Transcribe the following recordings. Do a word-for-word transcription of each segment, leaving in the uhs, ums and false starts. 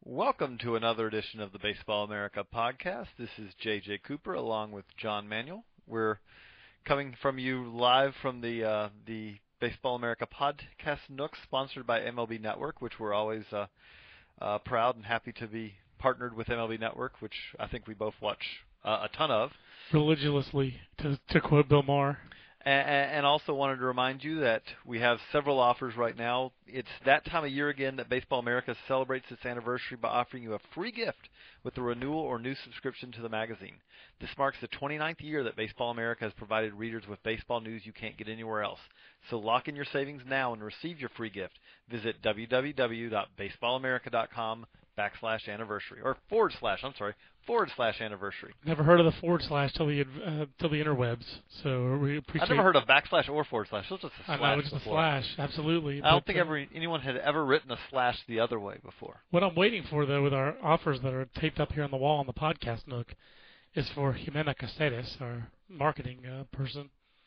Welcome to another edition of the Baseball America podcast. This is J J Cooper along with John Manuel. We're coming from you live from the uh, the Baseball America podcast Nook, sponsored by M L B Network, which we're always uh, uh, proud and happy to be partnered with M L B Network, which I think we both watch uh, a ton of. Religiously, to, to quote Bill Maher. And, and also wanted to remind you that we have several offers right now. It's that time of year again that Baseball America celebrates its anniversary by offering you a free gift with a renewal or new subscription to the magazine. This marks the twenty-ninth year that Baseball America has provided readers with baseball news you can't get anywhere else. So lock in your savings now and receive your free gift. Visit www.baseballamerica.com backslash anniversary, or forward slash, I'm sorry, forward slash anniversary. Never heard of the forward slash till the uh, till the interwebs. So we appreciate. I've never heard of backslash or forward slash. It was just a slash. I know, just before. a slash, absolutely. I don't but, think uh, ever anyone had ever written a slash the other way before. What I'm waiting for, though, with our offers that are taped up here on the wall on the podcast Nook, is for Jimena Caceres, our marketing uh, person,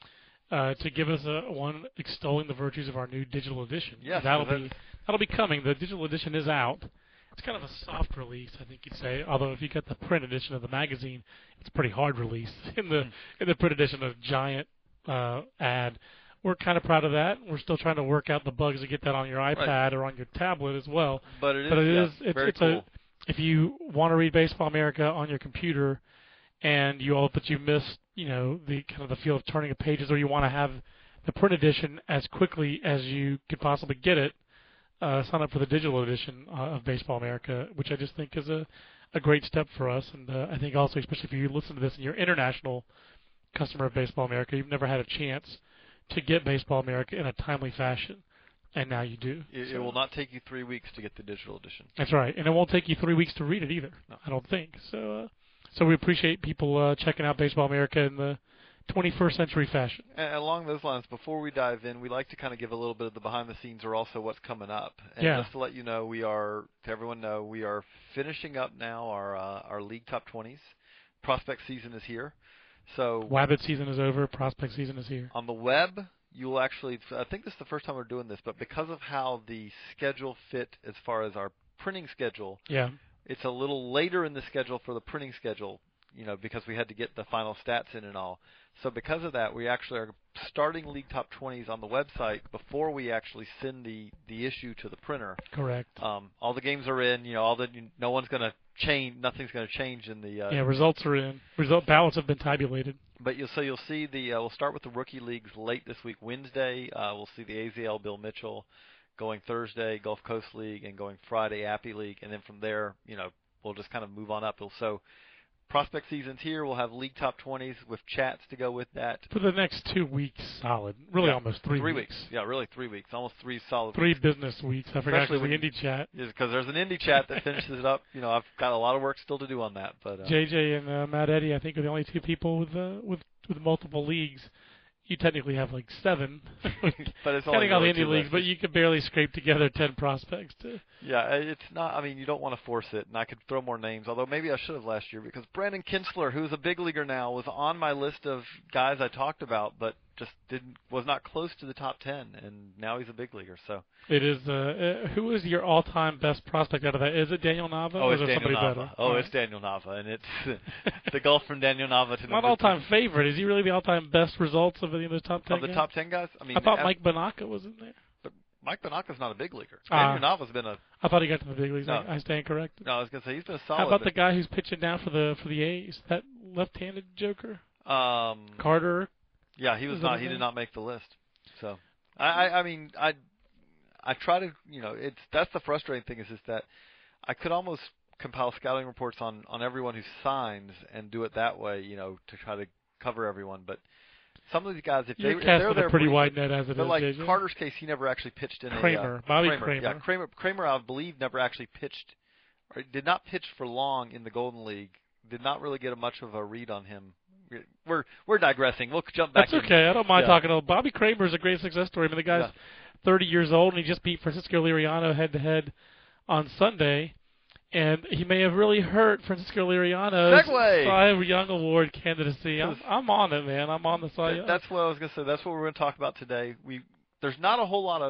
uh, to give us a one extolling the virtues of our new digital edition. Yes, that'll that, be that'll be coming. The digital edition is out. It's kind of a soft release, I think you'd say. Although if you get the print edition of the magazine, it's a pretty hard release. In the in the print edition, a giant uh, ad. We're kind of proud of that. We're still trying to work out the bugs to get that on your iPad right. or on your tablet as well. But it is, but it yeah, is it's, very it's cool. a if you want to read Baseball America on your computer, and you all but you miss you know the kind of the feel of turning of pages, or you want to have the print edition as quickly as you could possibly get it. Uh, sign up for the digital edition uh, of Baseball America, which I just think is a, a great step for us. And uh, I think also, especially if you listen to this and you're an international customer of Baseball America, you've never had a chance to get Baseball America in a timely fashion, and now you do. It, so. it will not take you three weeks to get the digital edition. That's right, and it won't take you three weeks to read it either, no. I don't think. So uh, so we appreciate people uh, checking out Baseball America in the twenty-first century fashion. And along those lines, before we dive in, we like to kind of give a little bit of the behind the scenes, or also what's coming up. And yeah. just to let you know, we are, to everyone know, we are finishing up now our uh, our league top twenties. Prospect season is here. So Wabbit season is over. Prospect season is here. On the web, you will actually, I think this is the first time we're doing this, but because of how the schedule fit as far as our printing schedule, yeah, it's a little later in the schedule for the printing schedule, you know, because we had to get the final stats in and all. So because of that, we actually are starting League Top twenties on the website before we actually send the, the issue to the printer. Correct. Um, all the games are in. You know, all the no one's going to change. Nothing's going to change in the. Uh, yeah, results are in. Result ballots have been tabulated. But you'll so you'll see the. Uh, we'll start with the rookie leagues late this week, Wednesday. Uh, we'll see the A Z L Bill Mitchell going Thursday, Gulf Coast League, and going Friday Appy League, and then from there, you know, we'll just kind of move on up. So. Prospect season's here. We'll have League Top twenties with chats to go with that. For the next two weeks, solid. Really yeah, almost three, three weeks. weeks. Yeah, really three weeks. Almost three solid Three weeks. business weeks. I forgot the indie chat. Because there's an indie chat that finishes it up. You know, I've got a lot of work still to do on that. But uh, J J and uh, Matt Eddy, I think, are the only two people with uh, with with multiple leagues. You technically have like seven, but it's counting all the indie leagues, left. but you could barely scrape together ten prospects. To yeah, it's not. I mean, you don't want to force it, and I could throw more names. Although maybe I should have last year, because Brandon Kinsler, who's a big leaguer now, was on my list of guys I talked about, but just didn't was not close to the top ten, and now he's a big leaguer. So it is. Uh, uh, who is your all-time best prospect out of that? Is it Daniel Nava? Oh, or it's is there Daniel somebody Nava. better? Oh, all it's right. Daniel Nava, and it's the golf from Daniel Nava to not all-time favorite. Is he really the all-time best results of any of those top ten? Of the guys? top ten guys? I mean, I thought at, Mike Banaka was in there. But Mike Banaka's not a big leaguer. Uh, Daniel Nava's been a. I thought he got to the big leagues. No. I, I stand corrected. No, I was gonna say he's been a solid. How about but, the guy who's pitching now for the for the A's? That left-handed joker, Um, Carter. Yeah, he was Is not. that He his did name? not make the list. So, I, I, I mean, I, I try to, you know, it's that's the frustrating thing is, is that I could almost compile scouting reports on, on everyone who signs and do it that way, you know, to try to cover everyone. But some of these guys, if, they, You're if they're casting there, a pretty briefly- wide net as it but is, like J J. Carter's case, he never actually pitched in Kramer, a uh, Bobby Kramer. Kramer. Yeah, Kramer. Kramer, I believe, never actually pitched, or did not pitch for long in the Golden League. Did not really get a much of a read on him. We're we're digressing. We'll jump back. That's in. okay. I don't mind Yeah. talking to Bobby Kramer is a great success story. I mean, the guy's Yeah. thirty years old, and he just beat Francisco Liriano head-to-head on Sunday. And he may have really hurt Francisco Liriano's Segway! Cy Young Award candidacy. I'm, I'm on it, man. I'm on the Cy Young. That's what I was going to say. That's what we're going to talk about today. We There's not a whole lot of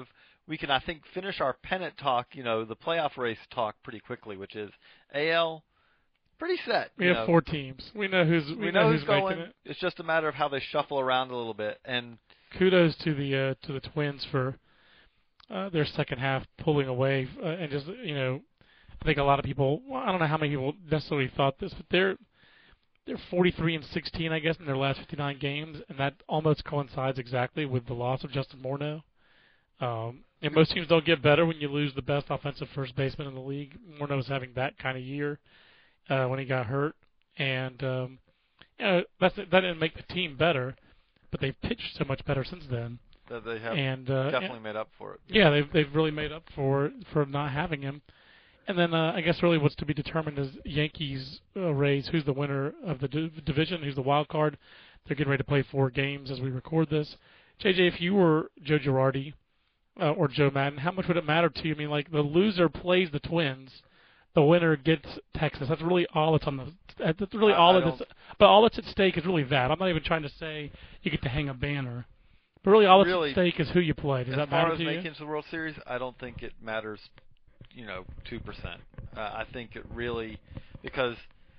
we can, I think, finish our pennant talk, you know, the playoff race talk pretty quickly, which is A L pretty set. We you have know. four teams. We know who's we, We know, know who's who's going. making it. It's just a matter of how they shuffle around a little bit. And kudos to the uh, to the Twins for uh, their second half pulling away uh, and just you know I think a lot of people well, I don't know how many people necessarily thought this, but they're they're forty-three and sixteen I guess in their last fifty-nine games, and that almost coincides exactly with the loss of Justin Morneau. Um, and most teams don't get better when you lose the best offensive first baseman in the league. Morneau's having that kind of year uh, when he got hurt, and um, you know that's, that didn't make the team better, but they've pitched so much better since then. that they have and uh, definitely and, made up for it. Yeah, they've they've really made up for for not having him. And then uh, I guess really what's to be determined is Yankees uh, Rays. Who's the winner of the div- division? Who's the wild card? They're getting ready to play four games as we record this. J J, if you were Joe Girardi uh, or Joe Madden, how much would it matter to you? I mean, like the loser plays the Twins, the winner gets Texas. That's really all that's on the. That's really I, all I that's. But all that's at stake is really that. I'm not even trying to say you get to hang a banner. But really, all that's really, at stake is who you play. Does as that far matter as to you? making it to the World Series, I don't think it matters. You know, two percent. Uh, I think it really because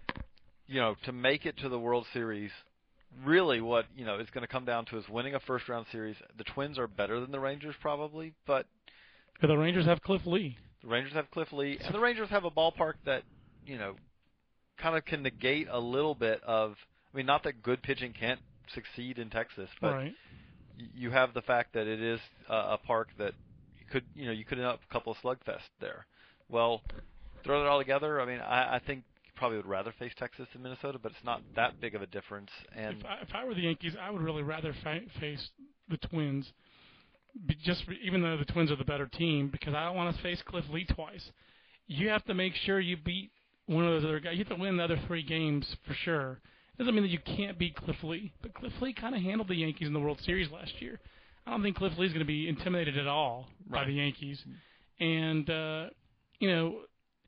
you know to make it to the World Series, really what you know is going to come down to is winning a first round series. The Twins are better than the Rangers probably, but the Rangers have Cliff Lee. The Rangers have Cliff Lee, and the Rangers have a ballpark that you know kind of can negate a little bit of. I mean, not that good pitching can't succeed in Texas, but right. you have the fact that it is uh, a park that you could, you know, you could end up a couple of slugfests there. Well, throw it all together. I mean, I, I think you probably would rather face Texas than Minnesota, but it's not that big of a difference. And if I, if I were the Yankees, I would really rather fa- face the Twins, be just for, even though the Twins are the better team, because I don't want to face Cliff Lee twice. You have to make sure you beat one of those other guys. You have to win the other three games for sure. Doesn't mean that you can't beat Cliff Lee, but Cliff Lee kind of handled the Yankees in the World Series last year. I don't think Cliff Lee's going to be intimidated at all right. by the Yankees, and uh, you know,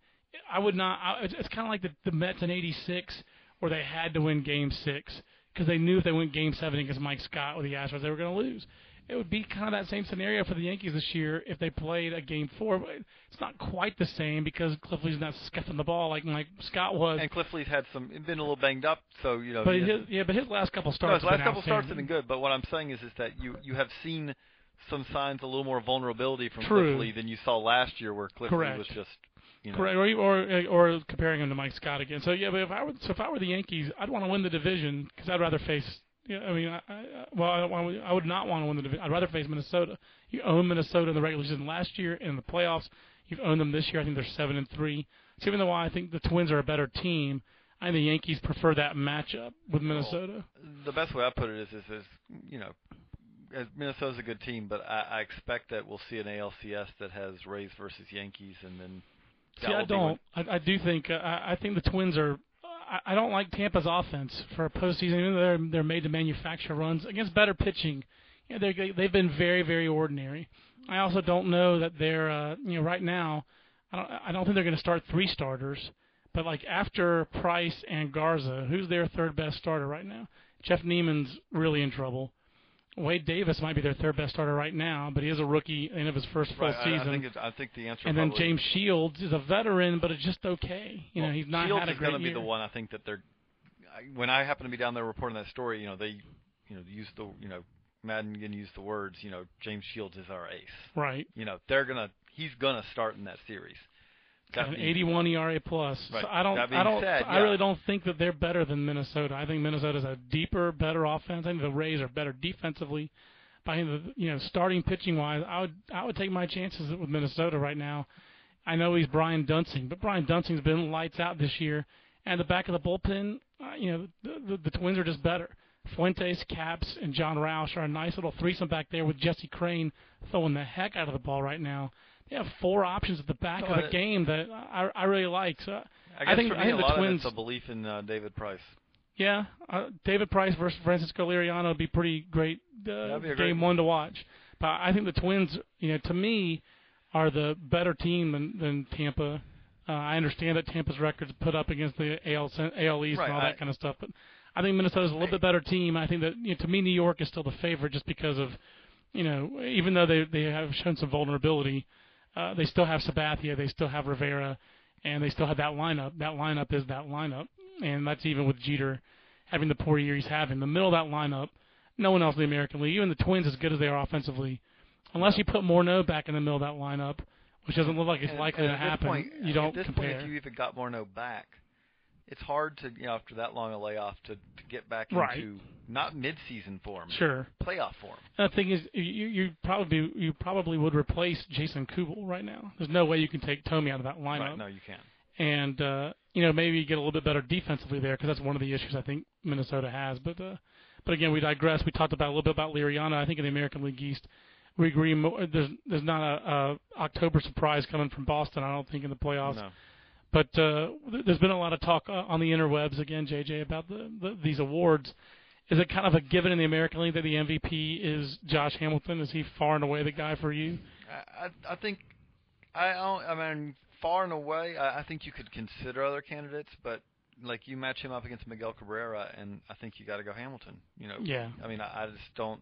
I would not. I, it's, it's kind of like the, the Mets in eighty-six, where they had to win Game Six because they knew if they went Game Seven against Mike Scott with the Astros, they were going to lose. It would be kind of that same scenario for the Yankees this year if they played a Game Four. But it's not quite the same because Cliff Lee's not scuffing the ball like Mike Scott was. And Cliff Lee's had some been a little banged up, so you know. But his, yeah, but his last couple no, starts. his last been couple starts have outstanding. been good. But what I'm saying is, is that you you have seen some signs a little more vulnerability from True. Cliff Lee than you saw last year, where Cliff Correct. Lee was just. You know. Correct, or, or or comparing him to Mike Scott again. So yeah, but if I were so if I were the Yankees, I'd want to win the division because I'd rather face. Yeah, I mean, I, I, well, I, don't want, I would not want to win the division. I'd rather face Minnesota. You own Minnesota in the regular season last year and in the playoffs. You've owned them this year. I think they're seven and three. So even though I think the Twins are a better team, I think the Yankees prefer that matchup with Minnesota. Well, the best way I put it is, is, is you know, as Minnesota's a good team, but I, I expect that we'll see an A L C S that has Rays versus Yankees, and then. See, I don't. I, I do think. Uh, I, I think the Twins are. I, I don't like Tampa's offense for a postseason. Even though they're they're made to manufacture runs against better pitching. You know, they they've been very very ordinary. I also don't know that they're. Uh, you know, right now, I don't. I don't think they're going to start three starters. But like after Price and Garza, who's their third best starter right now? Jeff Neiman's really in trouble. Wade Davis might be their third best starter right now, but he is a rookie in of his first full right, season. I, I think it's, I think the answer. And then probably, James Shields is a veteran, but it's just okay. You well, know, he's not Shields had a is great going to be year. the one I think that they're. I, when I happen to be down there reporting that story, you know, they, you know, use the, you know, Madden can use the words, you know, James Shields is our ace. Right. You know, they're gonna, he's gonna start in that series. That an eighty-one E R A plus. Right. So I don't. That being I don't. said, I yeah. really don't think that they're better than Minnesota. I think Minnesota's a deeper, better offense. I think the Rays are better defensively. But I think the, you know, starting pitching wise, I would I would take my chances with Minnesota right now. I know he's Brian Dunsing, but Brian Dunsing's been lights out this year. And the back of the bullpen, uh, you know, the, the, the Twins are just better. Fuentes, Caps, and John Roush are a nice little threesome back there with Jesse Crane throwing the heck out of the ball right now. They have four options at the back oh, of the game that I, I really like. So I, guess I think for me, I think a the lot Twins. of it's a belief in uh, David Price. Yeah, uh, David Price versus Francisco Liriano would be pretty great uh, be a game great one to watch. But I think the Twins, you know, to me, are the better team than, than Tampa. Uh, I understand that Tampa's records put up against the A L, A L East right, and all I, that kind of stuff, but I think Minnesota's a little bit better team. I think that, you know, to me, New York is still the favorite just because of you know, even though they they have shown some vulnerability, uh, they still have Sabathia, they still have Rivera, and they still have that lineup. That lineup is that lineup, and that's even with Jeter having the poor year he's having. The middle of that lineup, no one else in the American League, even the Twins, as good as they are offensively, unless you put Morneau back in the middle of that lineup, which doesn't look like it's and, likely and to happen, point, you don't at this compare. Point, if you even got Morneau back, it's hard to, you know, after that long a layoff, to, to get back Right. into not mid-season form, Sure, playoff form. And the thing is, you you probably you probably would replace Jason Kubel right now. There's no way you can take Tomey out of that lineup. Right? No, you can't. And uh, you know, maybe get a little bit better defensively there, because that's one of the issues I think Minnesota has. But uh, but again, we digress. We talked about a little bit about Liriano. I think in the American League East, we agree. Mo- there's there's not a, a October surprise coming from Boston, I don't think, in the playoffs. No. But uh, th- there's been a lot of talk uh, on the interwebs again, J J, about the, the these awards. Is it kind of a given in the American League that the M V P is Josh Hamilton? Is he far and away the guy for you? I I, I think I don't, I mean far and away. I, I think you could consider other candidates, but like you match him up against Miguel Cabrera, and I think you got to go Hamilton. You know. Yeah. I mean, I, I just don't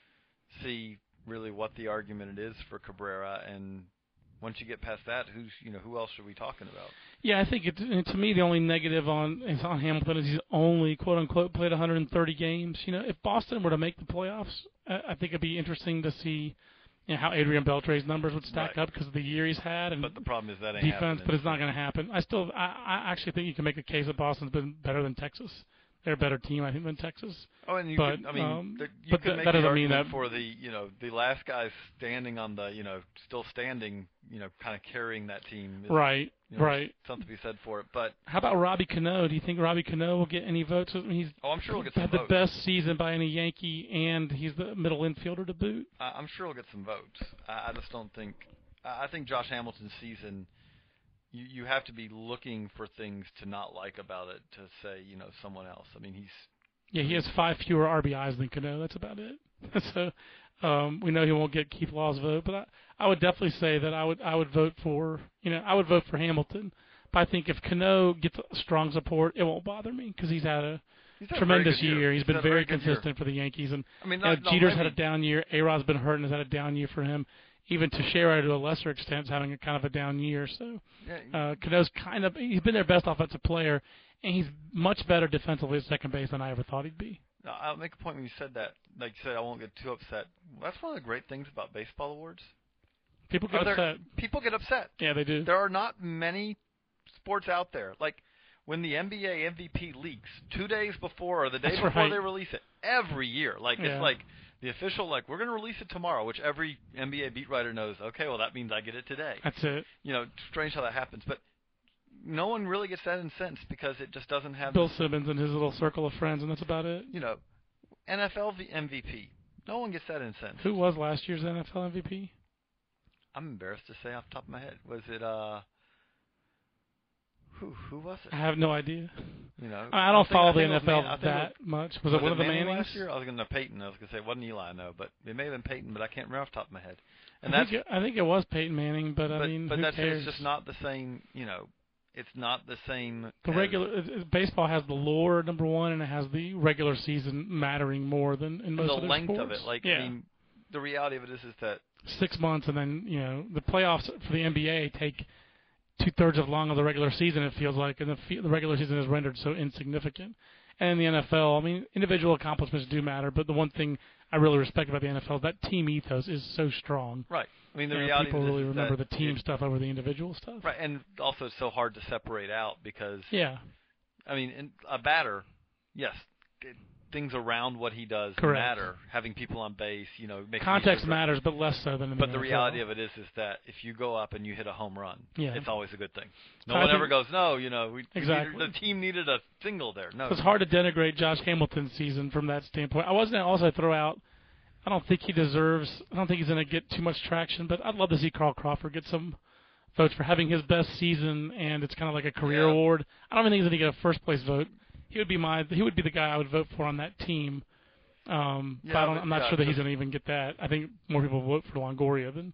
see really what the argument it is for Cabrera, and once you get past that, who's you know who else are we talking about? Yeah, I think it, to me the only negative on is on Hamilton is he's only quote unquote played one hundred thirty games. You know, if Boston were to make the playoffs, I, I think it'd be interesting to see you know, how Adrian Beltre's numbers would stack Right. up because of the year he's had and But the problem is that ain't defense. happening. But it's not going to happen. I still, I, I actually think you can make a case that Boston's been better than Texas. They're a better team, I think, than Texas. Oh, and you but, could, I mean, um, the, you but could th- make that the doesn't mean argument that for the, you know, the last guy standing on the, you know, still standing, you know, kind of carrying that team. Is, right, you know, right. Something to be said for it. But how about Robbie Cano? Do you think Robbie Cano will get any votes? I mean, he's oh, I'm sure he'll get had some the votes. best season by any Yankee, and he's the middle infielder to boot. I, I'm sure he'll get some votes. I, I just don't think. I, I think Josh Hamilton's season. You you have to be looking for things to not like about it to say, you know, someone else. I mean, he's. Yeah, he has five fewer R B Is than Cano. That's about it. so um, we know he won't get Keith Law's vote, but I, I would definitely say that I would I would vote for you know I would vote for Hamilton. But I think if Cano gets strong support, it won't bother me because he's had a He's had tremendous a very good year. He's He's been had a very very good consistent year. for the Yankees, and I mean, you know, not, not Jeter's maybe, had a down year. A-Rod's been hurt and has had a down year for him. Even Teixeira, to a lesser extent, is having a kind of a down year. So yeah, uh, Cano's kind of he's been their best offensive player, and he's much better defensively at second base than I ever thought he'd be. I'll make a point when you said that. Like you said, I won't get too upset. That's one of the great things about baseball awards. People get Are there- upset. People get upset. Yeah, they do. There are not many sports out there. Like when the N B A M V P leaks two days before or the day That's before right. they release it every year. Like Yeah. it's like the official, like we're going to release it tomorrow, which every N B A beat writer knows. Okay, well that means I get it today. That's it. You know, strange how that happens, but no one really gets that incensed because it just doesn't have. Bill Simmons and his little circle of friends, and that's about it. You know, N F L M V P. No one gets that incensed. Who was last year's N F L M V P? I'm embarrassed to say off the top of my head. Was it uh? Who who was it? I have no idea. You know, I don't I think- follow I think the it was N F L Man- I think that it much. Was, was it one of the Manning Mannings? last year? I was going to Peyton. I was going to say it wasn't Eli, no, but it may have been Peyton, but I can't remember off the top of my head. And I that's think, it, I think it was Peyton Manning, but, but, I mean, but who that's cares? it's just not the same. You know, it's not the same. The as- regular it- it- baseball has the lore number one, and it has the regular season mattering more than in most the other length sports. of it. Like yeah. I mean, the reality of it is is that six months, and then you know the playoffs for the N B A take two thirds of long of the regular season. It feels like, and the, fe- the regular season is rendered so insignificant. And in the N F L, I mean, individual accomplishments do matter, but the one thing I really respect about the N F L is that team ethos is so strong. right. I mean, the You know, reality people of it is really is remember that the team it- stuff over the individual stuff. right, and also it's so hard to separate out because Yeah, I mean, in, a batter, yes, it, things around what he does Correct. matter. Having people on base, you know, making context these- matters, but less so than in But the the N F L. reality of it is, is that if you go up and you hit a home run, Yeah. it's always a good thing. No I one think- ever goes, no, you know, we, we Exactly. needed, the team needed a single there. No, It's hard to denigrate Josh Hamilton's season from that standpoint. I wasn't also throw out. I don't think he deserves. I don't think he's going to get too much traction, but I'd love to see Carl Crawford get some votes for having his best season, and it's kind of like a career Yeah. award. I don't even think he's going to get a first place vote. He would be my. He would be the guy I would vote for on that team. Um, Yeah, but I don't, but- I'm not yeah, sure that he's just- going to even get that. I think more people vote for Longoria than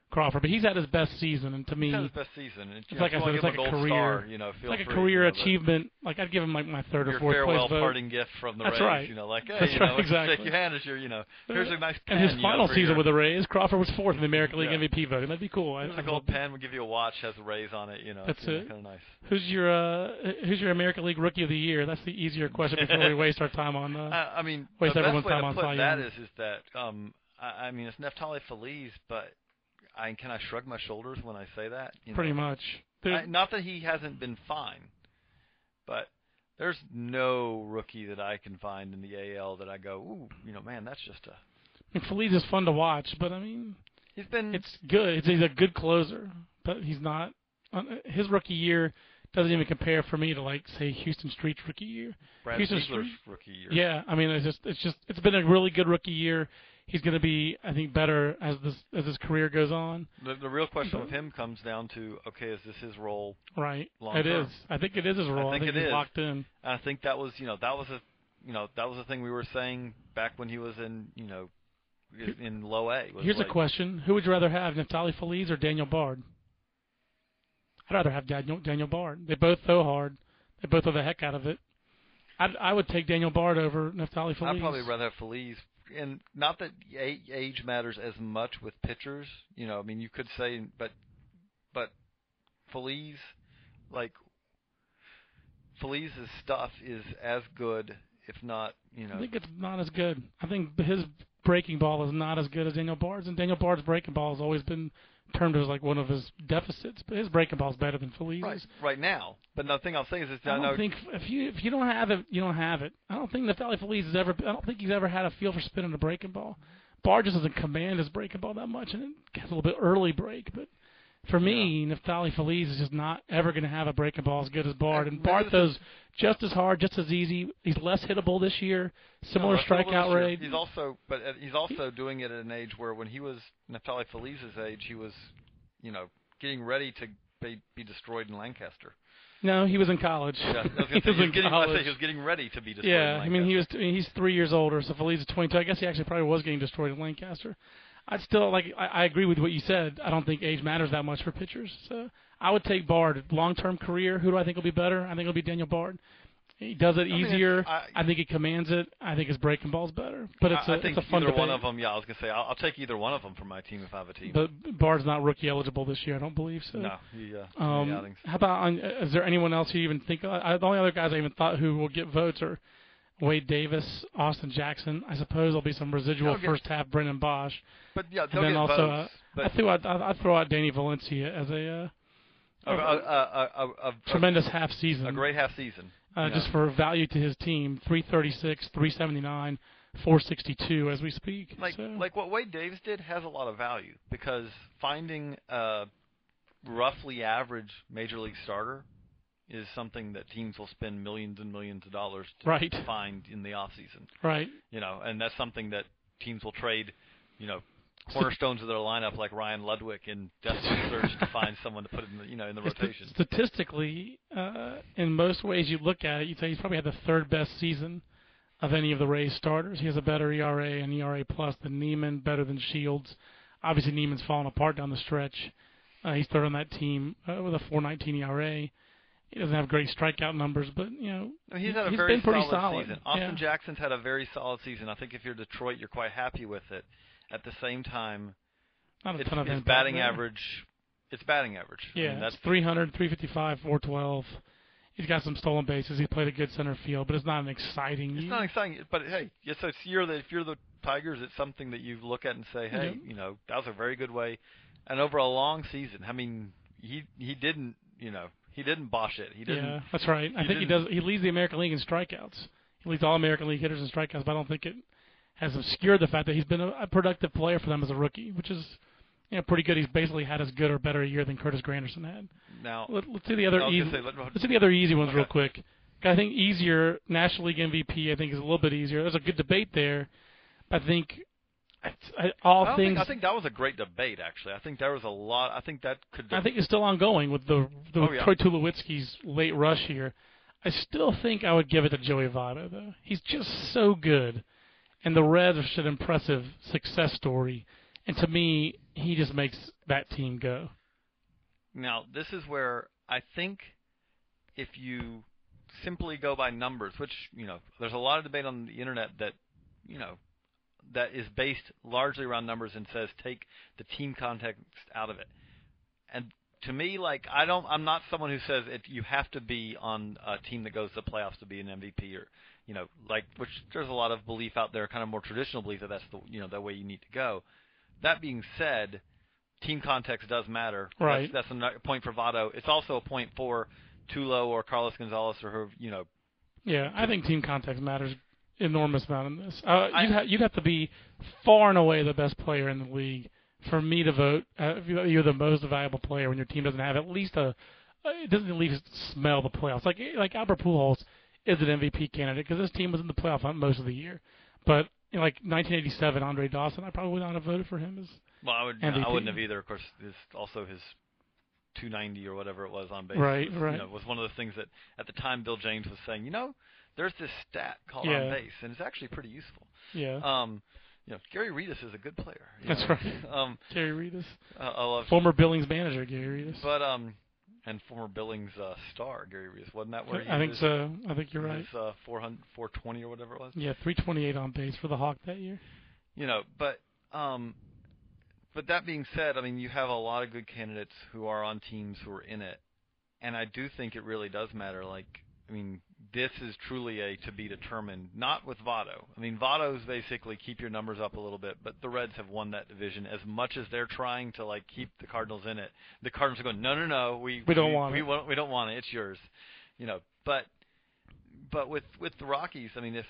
Crawford, but he's had his best season, and to me, he's had his best season. And, it's know, like I said, it's like a, a career, star, you know, feel like a free, career you know, achievement. Like I'd give him like my third or fourth farewell place vote. parting gift from the That's Rays, right. you know, like hey, That's you know, right, exactly. shake your hand as your, you know, here's a nice pen. And his you final know, season your, with the Rays, Crawford was fourth in the American League yeah. M V P voting. That'd be cool. Here's I, a gold pen. We'll give you a watch, has a Rays on it. You know, that's it's it. Kind of nice. Who's your uh, Who's your American League Rookie of the Year? That's the easier question before we waste our time on. Uh, uh, I mean, waste the everyone's best way time to on put Cy that Young. is is that um, I, I mean, it's Neftali Feliz, but I can I shrug my shoulders when I say that? You Pretty know? much. I, not that he hasn't been fine, but there's no rookie that I can find in the A L that I go, ooh, you know, man, that's just a. I mean, Feliz is fun to watch, but I mean, he's been. It's good. It's, he's a good closer, but he's not. His rookie year doesn't even compare for me to like say Houston Street's rookie year. Brad Houston Ziegler's Street, rookie year. Yeah, I mean, it's just it's just it's been a really good rookie year. He's going to be, I think, better as this as his career goes on. The, the real question with him comes down to, okay, is this his role? Right. Long it term? is. I think it is his role. I think, I think it he's is. locked in. And I think that was, you know, that was a, you know, that was a thing we were saying back when he was in, you know, in low A. Was Here's like, a question: who would you rather have, Neftali Feliz or Daniel Bard? I'd rather have Daniel Daniel Bard. They both throw hard. They both throw the heck out of it. I'd, I would take Daniel Bard over Neftali Feliz. I'd probably rather have Feliz. And not that age matters as much with pitchers, you know. I mean, you could say, but, but Feliz, like Feliz's stuff is as good, if not, you know. I think it's not as good. I think his breaking ball is not as good as Daniel Bard's, and Daniel Bard's breaking ball has always been termed as like one of his deficits. But his breaking ball is better than Feliz's. Right, right now. But the thing I'll say is, is I don't know, think if you if you don't have it, you don't have it. I don't think Neftali Feliz has ever. I don't think he's ever had a feel for spinning a breaking ball. Bard just doesn't command his breaking ball that much, and it gets a little bit early break. But for me, yeah. Neftali Feliz is just not ever going to have a breaking ball as good as Bard. And Bard throws just as hard, just as easy. He's less hittable this year. Similar no, strikeout rate. He's also, but he's also doing it at an age where when he was Neftali Feliz's age, he was, you know, getting ready to be, be destroyed in Lancaster. No, he was in college. Yeah, I was he, say, was he, was in getting, college. I say he was getting ready to be destroyed yeah, in Lancaster. I mean, he was he's three years older, so Feliz is twenty-two. I guess he actually probably was getting destroyed in Lancaster. I'd still, like, I, I agree with what you said. I don't think age matters that much for pitchers. So I would take Bard. Long-term career, who do I think will be better? I think it'll be Daniel Bard. He does it I mean, easier. I, I think he commands it. I think his breaking ball's better. But it's I, a, I think it's a fun either debate. one of them, yeah, I was going to say, I'll, I'll take either one of them for my team if I have a team. But Bard's not rookie eligible this year, I don't believe so. No, he, uh, um, outings. How about, on, is there anyone else you even think of? I, the only other guys I even thought who will get votes are Wade Davis, Austin Jackson. I suppose there'll be some residual get, first half Brendan Bosch. But yeah, and then get also, votes, uh, I threw out, I, I throw out Danny Valencia as a, uh, a, a, a, a, a tremendous half season. A great half season. Uh, just for value to his team, three thirty-six, three seventy-nine, four sixty-two as we speak. Like so. like what Wade Davis did has a lot of value because finding a roughly average major league starter is something that teams will spend millions and millions of dollars to right. find in the off season. Right. You know, and that's something that teams will trade, you know, cornerstones of their lineup like Ryan Ludwig in desperate search to find someone to put in the, you know, in the rotation. Statistically, uh, in most ways you look at it, you'd say he's probably had the third best season of any of the Rays starters. He has a better E R A and E R A plus than Neiman, better than Shields. Obviously, Neiman's fallen apart down the stretch. Uh, he's third on that team uh, with a four nineteen E R A. He doesn't have great strikeout numbers, but you know he's had a he's very been pretty solid, solid. season. Austin yeah. Jackson's had a very solid season. I think if you're Detroit, you're quite happy with it. At the same time, Not a it's, ton of it's impact batting there. average. It's batting average. Yeah, I mean, that's it's three hundred, three fifty-five, four twelve. He's got some stolen bases. He played a good center field, but it's not an exciting. It's year. not exciting, but hey, yes, it's you're the, if you're the Tigers, it's something that you look at and say, hey, Yep. you know, that was a very good way. And over a long season, I mean, he he didn't, you know, he didn't bosh it. He didn't. Yeah, that's right. I think he does. He leads the American League in strikeouts. He leads all American League hitters in strikeouts, but I don't think it has obscured the fact that he's been a, a productive player for them as a rookie, which is you know, pretty good. He's basically had as good or better a year than Curtis Granderson had. Now, Let, let's see the other easy. Say, let, let's see the other easy ones okay. real quick. I think easier National League M V P. I think is a little bit easier. There's a good debate there. I think I, I, all I things. Think, I think that was a great debate. Actually, I think there was a lot. I think that could. I think it's still ongoing with the, the oh, yeah. Troy Tulowitzki's late rush here. I still think I would give it to Joey Votto, though. He's just so good. And the Reds are such an impressive success story. And to me, he just makes that team go. Now, this is where I think if you simply go by numbers, which, you know, there's a lot of debate on the internet that, you know, that is based largely around numbers and says take the team context out of it. And to me, like, I don't, I'm not someone who says it, you have to be on a team that goes to the playoffs to be an M V P, or, you know, like, which there's a lot of belief out there, kind of more traditional belief that that's the, you know, the way you need to go. That being said, team context does matter. Right. That's, that's a point for Votto. It's also a point for Tulo or Carlos Gonzalez or who, you know. Yeah, I think team context matters enormous amount in this. Uh, I, you'd, ha- you'd have to be far and away the best player in the league for me to vote. Uh, you're the most valuable player when your team doesn't have at least a. It doesn't at least smell the playoffs. Like like Albert Pujols is an M V P candidate because his team was in the playoff hunt most of the year. But in like nineteen eighty-seven, Andre Dawson, I probably would not have voted for him as well, I would. M V P. I wouldn't have either. Of course, it's also his two ninety or whatever it was on base. Right, was, right. You know, was one of the things that at the time Bill James was saying, you know, there's this stat called yeah. on base, and it's actually pretty useful. Yeah. Um, you know, Gary Reedus is a good player. That's know? right. Um, Gary Reedus. Uh, I love former Billings manager Gary Reedus. But um, and former Billings uh, star Gary Reedus, wasn't that where he I think was, so. I think you're right. His, uh, four hundred, four twenty or whatever it was. Yeah, three twenty-eight on base for the Hawk that year. You know, but um, but that being said, I mean, you have a lot of good candidates who are on teams who are in it, and I do think it really does matter. Like, I mean, this is truly a to be determined, not with Votto. I mean, Votto's basically keep your numbers up a little bit, but the Reds have won that division. As much as they're trying to like keep the Cardinals in it, the Cardinals are going, no, no, no, we we don't we, want we, it. Want, we don't want it. It's yours, you know. But but with with the Rockies, I mean, if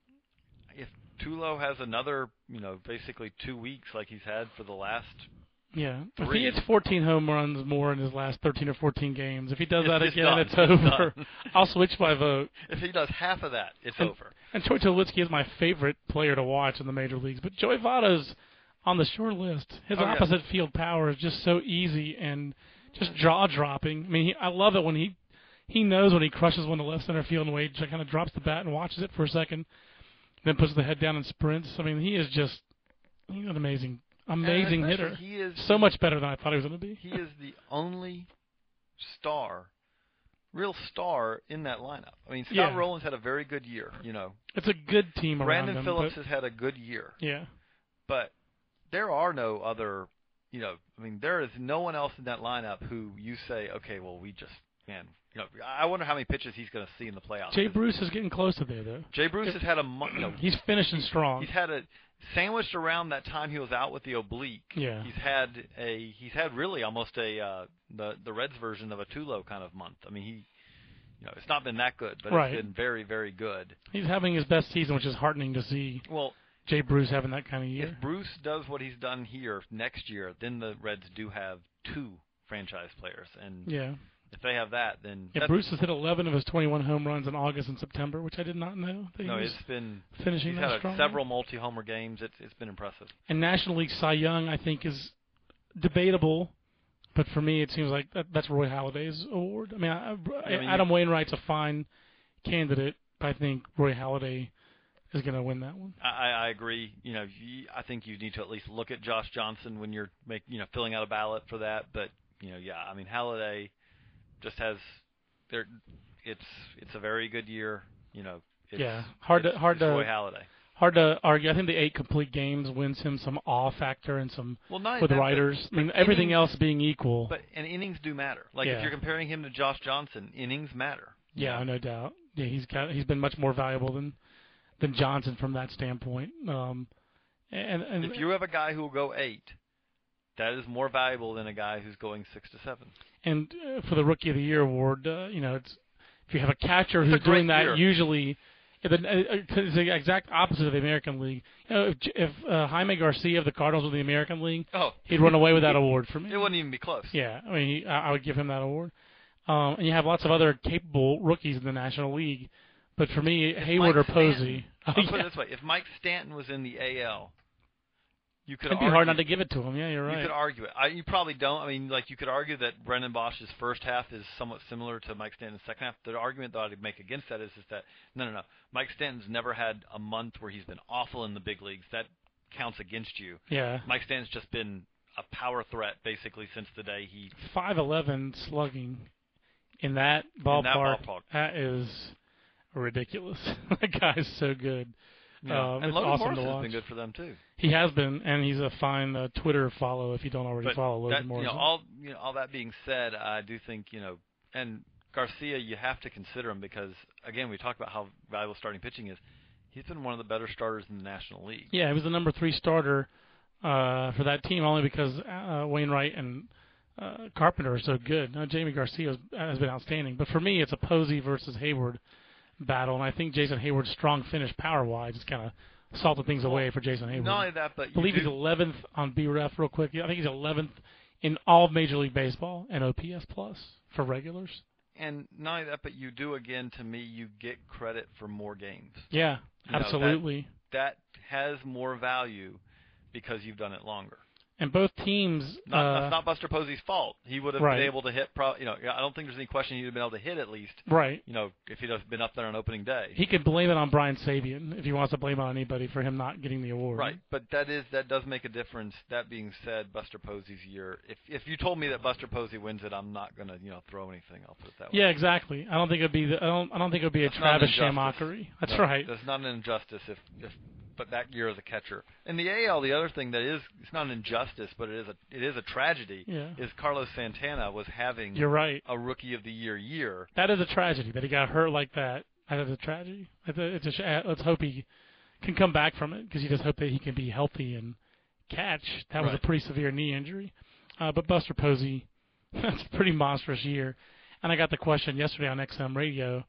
if Tulo has another, you know, basically two weeks like he's had for the last. Yeah, Three. if he hits fourteen home runs more in his last thirteen or fourteen games, if he does It's, that it's again, done. it's, it's over. Done. I'll switch my vote. If he does half of that, it's and, over. And Troy Tulowitzki is my favorite player to watch in the major leagues, but Joey Votto's on the short list. His oh, yeah. opposite field power is just so easy and just jaw dropping. I mean, he, I love it when he he knows when he crushes one to left center field and Wade kind of drops the bat and watches it for a second, then puts the head down and sprints. I mean, he is just he's an amazing. Amazing hitter. He is so much better than I thought he was going to be. He is the only star, real star in that lineup. I mean, Scott yeah. Rowland's had a very good year. You know, it's a good team around Brandon him. Phillips but, has had a good year. Yeah, but there are no other. You know, I mean, there is no one else in that lineup who you say, okay, well, we just man. You know, I wonder how many pitches he's going to see in the playoffs. Jay Bruce is getting close to there, though. Jay Bruce if, has had a. You know, he's finishing strong. He's had a. Sandwiched around that time he was out with the oblique, yeah. he's had a he's had really almost a uh, the the Reds version of a Tulo kind of month. I mean, he, you know, it's not been that good, but right. it's been very very good. He's having his best season, which is heartening to see. Well, Jay Bruce having that kind of year. If Bruce does what he's done here next year, then the Reds do have two franchise players, and yeah. if they have that, then yeah, Bruce has hit eleven of his twenty-one home runs in August and September, which I did not know. That no, he was it's been finishing he's that had strong. a, several multi-homer games. It's it's been impressive. And National League Cy Young, I think, is debatable, but for me, it seems like that, that's Roy Halladay's award. I mean, I, I, I mean Adam Wainwright's a fine candidate, but I think Roy Halladay is going to win that one. I, I agree. You know, you, I think you need to at least look at Josh Johnson when you're make you know filling out a ballot for that. But you know, yeah, I mean, Halladay just has there. It's it's a very good year. You know. It's, yeah, hard it's, to hard it's to Roy Halladay. Hard to argue. I think the eight complete games wins him some awe factor and some well, not with that, writers. But, I mean, but everything innings, else being equal. But and innings do matter. Like yeah. if you're comparing him to Josh Johnson, innings matter. Yeah, no doubt. Yeah, he's got he's been much more valuable than than Johnson from that standpoint. Um, and, and if you have a guy who will go eight, that is more valuable than a guy who's going six to seven. And uh, for the Rookie of the Year award, uh, you know, it's if you have a catcher it's who's a great doing that, year. usually the, uh, it's the exact opposite of the American League. You know, if, if uh, Jaime Garcia of the Cardinals were the American League, oh. he'd run away with that award for me. It wouldn't even be close. Yeah, I mean, he, I, I would give him that award. Um, and you have lots of other capable rookies in the National League, but for me, if Hayward Mike or Posey. Stanton, I'll yeah. put it this way: if Mike Stanton was in the A L, you could It'd be argue, hard not to give it to him. Yeah, you're right. You could argue it. I, you probably don't. I mean, like you could argue that Brendan Bosch's first half is somewhat similar to Mike Stanton's second half. The argument that I'd make against that is, is that no, no, no. Mike Stanton's never had a month where he's been awful in the big leagues. That counts against you. Yeah. Mike Stanton's just been a power threat basically since the day he five eleven slugging in that ballpark. in that ballpark. That is ridiculous. That guy's so good. Yeah. Um, and it's Logan awesome Morris to has watch. been good for them too. He has been, and he's a fine uh, Twitter follow if you don't already But follow Logan that, Morris. You know, all you know, all that being said, I do think you know, and Garcia, you have to consider him because again, we talked about how valuable starting pitching is. He's been one of the better starters in the National League. Yeah, he was the number three starter uh, for that team only because uh, Wainwright and uh, Carpenter are so good. Now, Jamie Garcia has, has been outstanding. But for me, it's a Posey versus Hayward battle, and I think Jason Hayward's strong finish power-wise is kind of salted things well, away for Jason Hayward. Not only that, but I believe you he's do, eleventh on B R F real quick. I think he's eleventh in all of Major League Baseball and O P S plus for regulars. And not only that, but you do again. To me, you get credit for more games. Yeah, You know, absolutely. That, that has more value because you've done it longer. And both teams. Not, uh, that's not Buster Posey's fault. He would have right. been able to hit. Pro, you know, I don't think there's any question he'd have been able to hit at least. Right. You know, if he'd have been up there on opening day. He could blame it on Brian Sabian if he wants to blame it on anybody for him not getting the award. Right, but that is that does make a difference. That being said, Buster Posey's year. If if you told me that Buster Posey wins it, I'm not gonna you know throw anything. I'll put it that way. Yeah, exactly. I don't think it'd be. The, I don't. I don't think it'd be a That's not Travis an injustice. Shamockery. That's No, right. That's not an injustice. If if but that year as a catcher. In the A L, the other thing that is it's not an injustice, but it is a it is a tragedy. Yeah. Is Carlos Santana was having You're right. a Rookie of the Year year. That is a tragedy that he got hurt like that. That is a tragedy. It's a, it's a sh- let's hope he can come back from it because you just hope that he can be healthy and catch. That was Right. a pretty severe knee injury. Uh, but Buster Posey, that's a pretty monstrous year. And I got the question yesterday on X M Radio.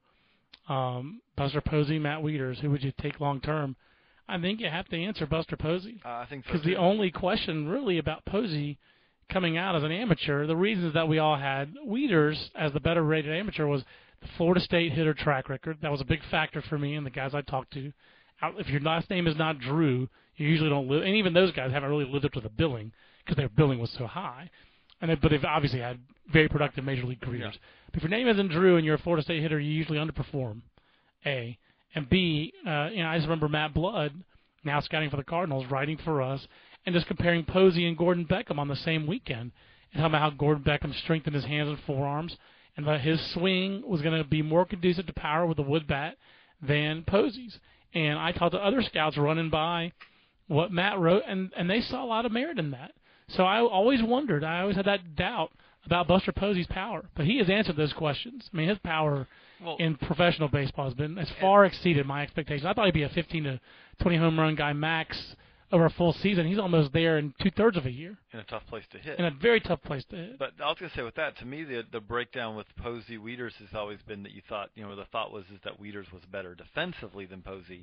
Um, Buster Posey, Matt Wieters, who would you take long term? I think you have to answer Buster Posey. Uh, I think so Because too. the only question really about Posey coming out as an amateur, the reasons that we all had Wieters as the better rated amateur was the Florida State hitter track record. That was a big factor for me and the guys I talked to. Out, if your last name is not Drew, you usually don't live, and even those guys haven't really lived up to the billing because their billing was so high. And they, but they've obviously had very productive major league careers. Yeah. But if your name isn't Drew and you're a Florida State hitter, you usually underperform. A. And B, uh, you know, I just remember Matt Blood, now scouting for the Cardinals, writing for us, and just comparing Posey and Gordon Beckham on the same weekend, and talking about how Gordon Beckham strengthened his hands and forearms, and that his swing was going to be more conducive to power with a wood bat than Posey's. And I talked to other scouts running by what Matt wrote, and, and they saw a lot of merit in that. So I always wondered, I always had that doubt about Buster Posey's power, but he has answered those questions. I mean, his power Well, in professional baseball has been has far exceeded my expectations. I thought he'd be a fifteen to twenty home run guy max over a full season. He's almost there in two thirds of a year, in a tough place to hit. in a very tough place to hit. But I was going to say with that, to me, the the breakdown with Posey Wieters has always been that you thought, you know, the thought was is that Wieters was better defensively than Posey.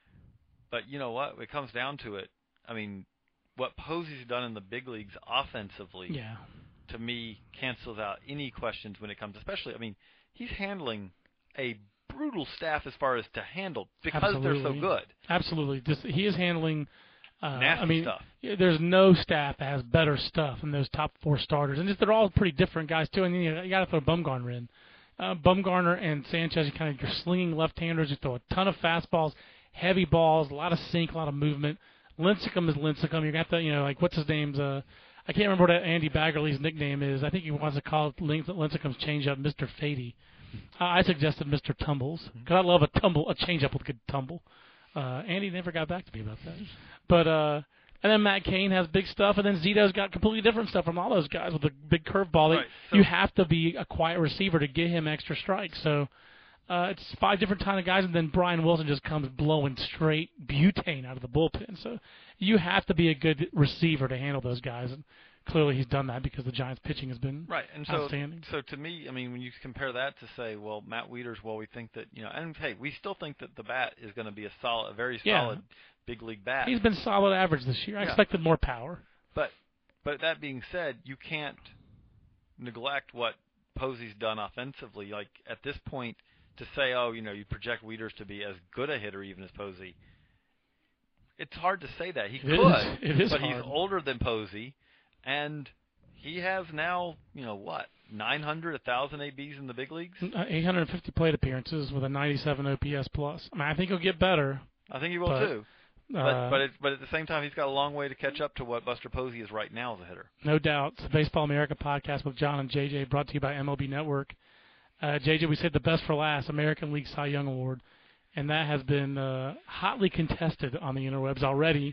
But you know what? It comes down to it. I mean, what Posey's done in the big leagues offensively, Yeah, to me, cancels out any questions when it comes, especially, I mean, he's handling a brutal staff as far as to handle because they're so Absolutely. good. absolutely. Just, he is handling. Uh, Nasty I mean, stuff. yeah, there's no staff that has better stuff than those top four starters, and just, they're all pretty different guys too. And you, know, you got to throw Bumgarner in. Uh, Bumgarner and Sanchez, you kind of you're slinging left-handers. You throw a ton of fastballs, heavy balls, a lot of sink, a lot of movement. Lincecum is Lincecum. You got the, you know, like what's his name's? Uh, I can't remember what Andy Baggerly's nickname is. I think he wants to call Lincecum's changeup Mister Fady. Uh, I suggested Mister Tumbles because I love a tumble, a changeup with good tumble. Uh, Andy never got back to me about that. But uh, and then Matt Cain has big stuff, and then Zito's got completely different stuff from all those guys with a big curveball. Right, so- You have to be a quiet receiver to get him extra strikes. So. Uh, it's five different kind of guys, and then Brian Wilson just comes blowing straight butane out of the bullpen. So you have to be a good receiver to handle those guys, and clearly he's done that because the Giants' pitching has been Right, and so outstanding. so to me, I mean, when you compare that to say, well, Matt Wieters, well, we think that you know, and hey, we still think that the bat is going to be a solid, a very Yeah. solid big league bat. He's been solid average this year. I Yeah. expected more power. But but that being said, you can't neglect what Posey's done offensively. Like at this point, to say, oh, you know, you project Wieters to be as good a hitter even as Posey, it's hard to say that. He It could, is. It is but hard. he's older than Posey, and he has now, you know, what, nine hundred, one thousand A Bs in the big leagues? Uh, eight hundred fifty plate appearances with a ninety-seven O P S plus. I mean, I think he'll get better, I think he will But- too. But Uh, but, it's, but at the same time, he's got a long way to catch up to what Buster Posey is right now as a hitter. No doubt. It's the Baseball America podcast with John and J J, brought to you by M L B Network. Uh, J J, we said the best for last, American League Cy Young Award, and that has been uh, hotly contested on the interwebs already.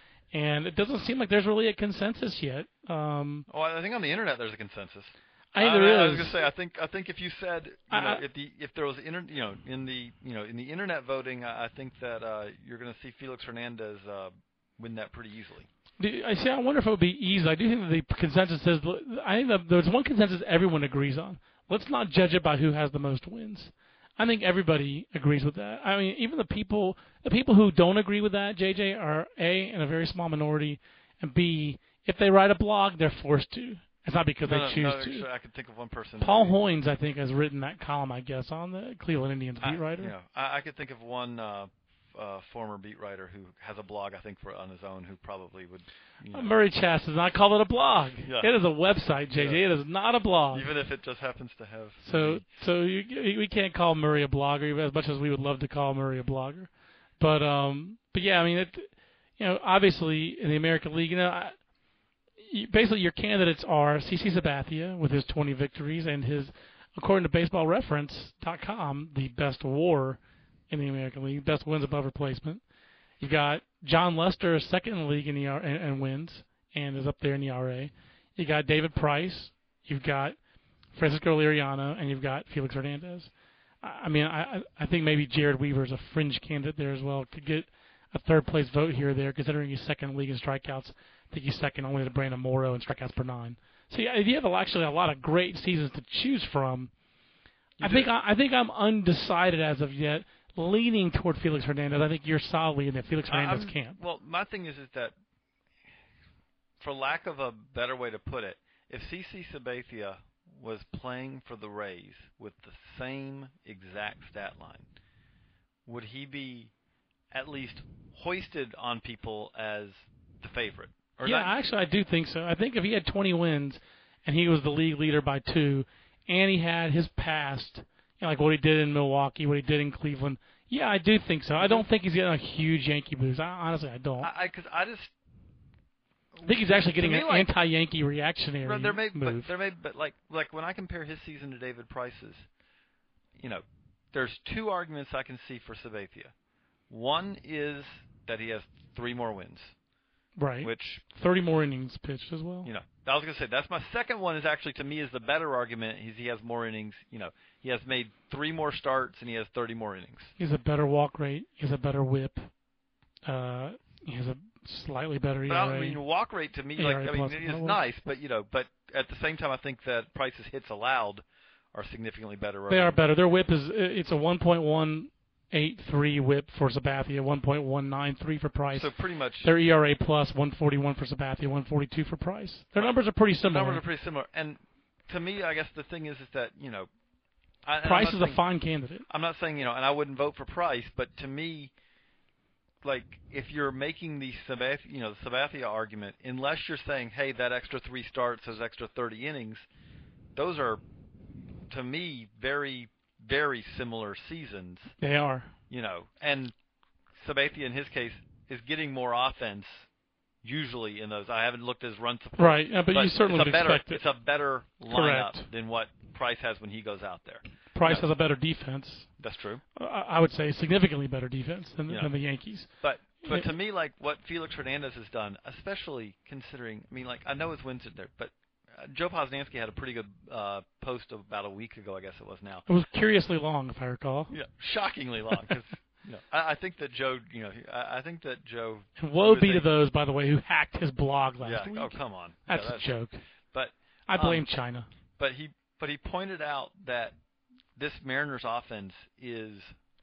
And it doesn't seem like there's really a consensus yet. Um, Oh, I think on the internet there's a consensus. I think I, there mean, I is. was gonna say I think I think if you said you I- know, I- if the if there was inter, you know in the you know in the internet voting, I, I think that uh, you're going to see Felix Hernandez uh, win that pretty easily. Do- I see. I wonder if it would be easy. I do think that the consensus is. I think that there's one consensus everyone agrees on. Let's not judge it by who has the most wins. I think everybody agrees with that. I mean, even the people, the people who don't agree with that, J J, are A, in a very small minority, and B, if they write a blog, they're forced to. It's not because No, they no, choose no, to. actually, I could think of one person. Paul maybe. Hoynes, I think, has written that column, I guess, on the Cleveland Indians beat I, writer. You know, I, I could think of one uh, uh, former beat writer who has a blog, I think, for on his own, who probably would. You know, Uh, Murray Chass does not call it a blog. Yeah. It is a website, J J. Yeah. It is not a blog. even if it just happens to have. So, so you, we can't call Murray a blogger, even as much as we would love to call Murray a blogger. But, um, but yeah, I mean, it, you know, obviously in the American League, you know, I, you, basically your candidates are C C Sabathia with his twenty victories and his, according to Baseball Reference dot com, the best WAR in the American League, best wins above replacement. You've got John Lester, second in the league in E R and, and wins, and is up there in the E R A. You got David Price. You've got Francisco Liriano, and you've got Felix Hernandez. I I mean, I I think maybe Jared Weaver is a fringe candidate there as well. Could get a third place vote here or there, considering he's second in the league in strikeouts. I think he's second only to Brandon Morrow in strikeouts per nine. So yeah, you have actually a lot of great seasons to choose from. You I do. think I, I think I'm undecided as of yet, leaning toward Felix Hernandez. I think you're solidly in the Felix Hernandez I'm- camp. Well, my thing is is that, for lack of a better way to put it, if C C Sabathia was playing for the Rays with the same exact stat line, would he be at least hoisted on people as the favorite? Or Yeah, not? actually, I do think so. I think if he had twenty wins and he was the league leader by two, and he had his past, you know, like what he did in Milwaukee, what he did in Cleveland, yeah, I do think so. I don't think he's getting a huge Yankee boost. I, honestly, I don't. I, I, cause I just I think he's actually getting to me, an like, anti-Yankee reactionary Well, there may, move. but there may, but like, like when I compare his season to David Price's, you know, there's two arguments I can see for Sabathia. One is that he has three more wins, Right. which, thirty more innings pitched as well. you know, I was gonna say that's my second one. Is actually to me is the better argument. Is he has more innings. You know, he has made three more starts and he has thirty more innings. He has a better walk rate. He has a better whip. Uh, he has a slightly better E But R A. I mean, walk rate to me, E like R A I mean, plus, it is that was- nice, but you know, but at the same time, I think that Price's hits allowed are significantly better. They are better. Their whip is it's a one point one eight three whip for Sabathia, one point one nine three for Price. So pretty much Their E R A plus one forty-one for Sabathia, one forty-two for Price. Their Right. numbers are pretty the similar. numbers are pretty similar. And to me, I guess the thing is, is that you know, I, and I'm Price not is saying, a fine candidate. I'm not saying you know, and I wouldn't vote for Price, but to me, like if you're making the Sabathia, you know, the Sabathia argument, unless you're saying, hey, that extra three starts, those extra thirty innings, those are, to me, very, very similar seasons. They are. You know, and Sabathia in his case is getting more offense usually in those. I haven't looked at his run support. Right, uh, but, you certainly it's would a better, expect it. It's a better lineup Correct. than what Price has when he goes out there. Price Yeah. has a better defense. That's true. Uh, I would say significantly better defense than, Yeah. than the Yankees. But but Yeah. to me, like what Felix Hernandez has done, especially considering, I mean, like I know his wins in there, but uh, Joe Posnanski had a pretty good uh, post about a week ago, I guess it was now. It was curiously long, if I recall. Yeah, shockingly long. Cause, you know, I, I think that Joe, you know, I, I think that Joe. And woe would be to think- those, by the way, who hacked his blog last Yeah. week. Oh, come on. That's yeah, a joke. But I blame um, China. But he but he pointed out that this Mariners offense is,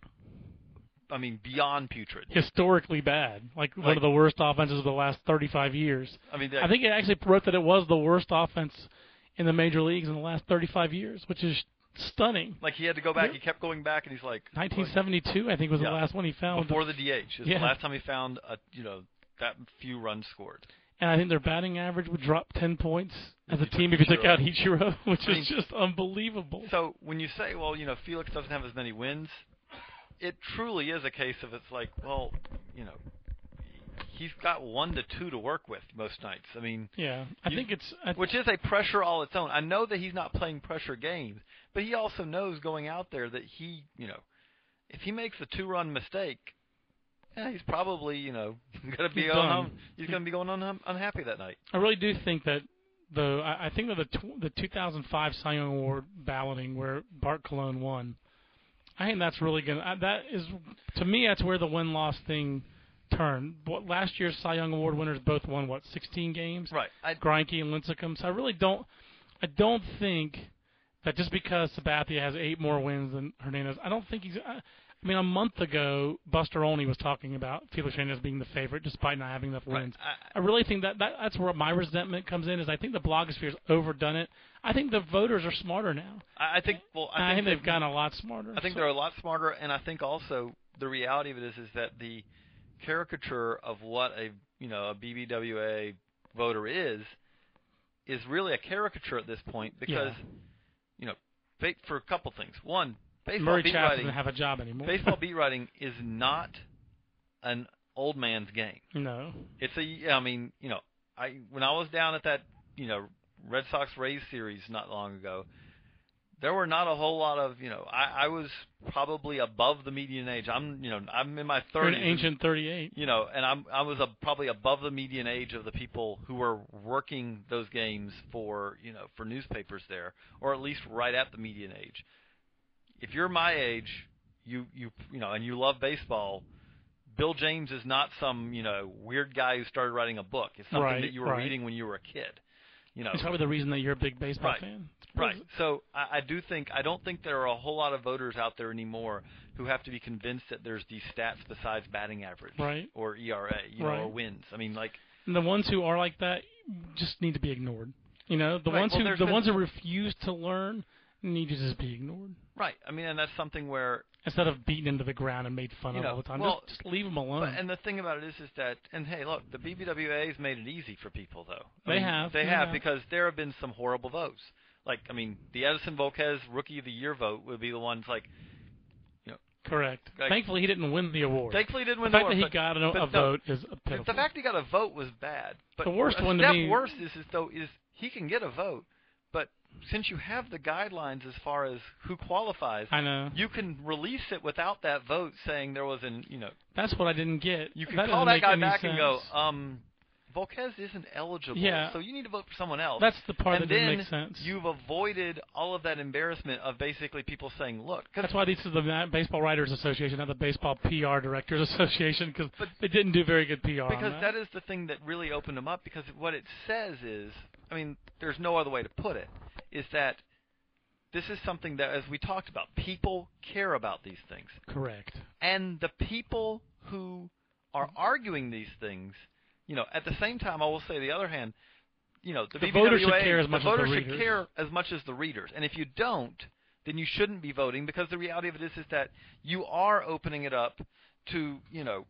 I mean, beyond putrid. Historically bad. Like, one Like- of the worst offenses of the last thirty-five years. I mean, I think it actually wrote that it was the worst offense in the major leagues in the last thirty-five years, which is stunning. like he had to go back. Yeah. He kept going back, and he's like, nineteen seventy-two, I think, was Yeah. the last one he found. before the D H. Is Yeah. the last time he found a you know that few runs scored. And I think their batting average would drop ten points as a If you team took if you took Ichiro. out Ichiro, which I mean, is just unbelievable. So when you say, well, you know, Felix doesn't have as many wins, it truly is a case of it's like, well, you know, he's got one to two to work with most nights. I mean, yeah, I you, think it's I, which is a pressure all its own. I know that he's not playing pressure games, but he also knows going out there that he, you know, if he makes a two-run mistake, yeah, he's probably, you know, going to be He's on. done. Um, he's going to be going un- unhappy that night. I really do think that the I, I think that the tw- the two thousand five Cy Young Award balloting where Bart Cologne won, I think that's really going to that is to me that's where the win-loss thing turned. What last year's Cy Young Award winners both won what sixteen games, Right. I, Greinke and Lincecum. So I really don't I don't think that just because Sabathia has eight more wins than Hernandez, I don't think he's. I, I mean, a month ago, Buster Olney was talking about Felix Hernandez being the favorite despite not having enough wins. Right. I, I really think that, that that's where my resentment comes in. Is I think the blogosphere's overdone it. I think the voters are smarter now. I I think. Well, I I think, think they've gotten a lot smarter. I think so. they're a lot smarter, and I think also the reality of it is is that the caricature of what a you know a B B W A voter is is really a caricature at this point because Yeah. you know ba- for a couple things. One, baseball Murray beat Chaps writing. doesn't have a job anymore. Baseball beat writing is not an old man's game. No. It's a. I mean, you know, I when I was down at that you know Red Sox Rays series not long ago, there were not a whole lot of you know. I, I was probably above the median age. I'm you know I'm in my You're thirties. an ancient thirty-eight. You know, and I'm I was a, probably above the median age of the people who were working those games for you know for newspapers there, or at least right at the median age. If you're my age, you you you know, and you love baseball, Bill James is not some you know weird guy who started writing a book. It's something Right, that you were right. reading when you were a kid. You know, It's probably the reason that you're a big baseball Right. fan. right. So I, I do think I don't think there are a whole lot of voters out there anymore who have to be convinced that there's these stats besides batting average, Right. or E R A, you know, Right. or wins. I mean, like. And the ones who are like that just need to be ignored. You know, the Right, ones well, who there's the been- ones who refuse to learn need to just be ignored Right. I mean, and that's something where, instead of beaten into the ground and made fun You of know, all the time. well, just, just leave them alone. but, and the thing about it is, is that, and hey, look, the B B W A's made it easy for people, though. I They mean, have, They they have, have. because there have been some horrible votes. Like, I mean, the Edison Volquez Rookie of the Year vote would be the ones like, Correct. like- Thankfully, he didn't win the award. thankfully he didn't the win the fact award. that he but got a, a but no, vote is the, pitiful. the fact he got a vote was bad. But The worst a one to step me- worse is, is though is he can get a vote, but since you have the guidelines as far as who qualifies, I know. you can release it without that vote saying there was an you know. That's what I didn't get. You can that call doesn't that make guy any back sense. and go, um, Volquez isn't eligible, Yeah. so you need to vote for someone else. That's the part and that then didn't make sense. you've avoided all of that embarrassment of basically people saying, look, 'cause- That's why this is the Ma- Baseball Writers Association, not the Baseball P R Directors Association, because But- they didn't do very good P R. on because that. that is the thing that really opened them up, because what it says is, I mean, there's no other way to put it, is that this is something that, as we talked about, people care about these things. Correct. And the people who are arguing these things, you know, at the same time, I will say the other hand, you know, the, The B B W A, voters should care as the much as the voters should readers. care as much as the readers. And if you don't, then you shouldn't be voting, because the reality of it is, is that you are opening it up to, you know,